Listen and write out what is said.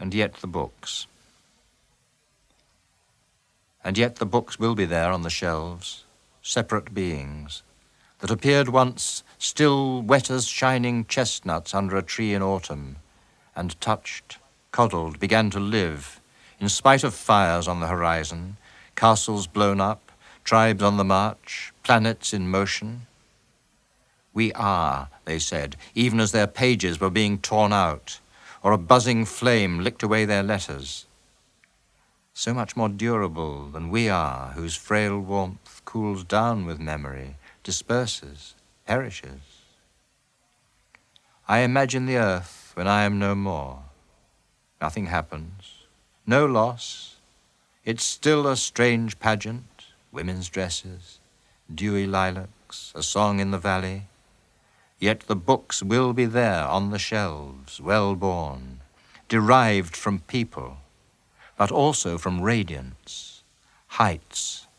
And yet the books. And yet the books will be there on the shelves, separate beings, that appeared once still wet as shining chestnuts under a tree in autumn, and touched, coddled, began to live, in spite of fires on the horizon, castles blown up, tribes on the march, planets in motion. We are, they said, even as their pages were being torn out, or a buzzing flame licked away their letters. So much more durable than we are, whose frail warmth cools down with memory, disperses, perishes. I imagine the earth when I am no more. Nothing happens, no loss. It's still a strange pageant, women's dresses, dewy lilacs, a song in the valley. Yet the books will be there on the shelves, well-born, derived from people, but also from radiance, heights,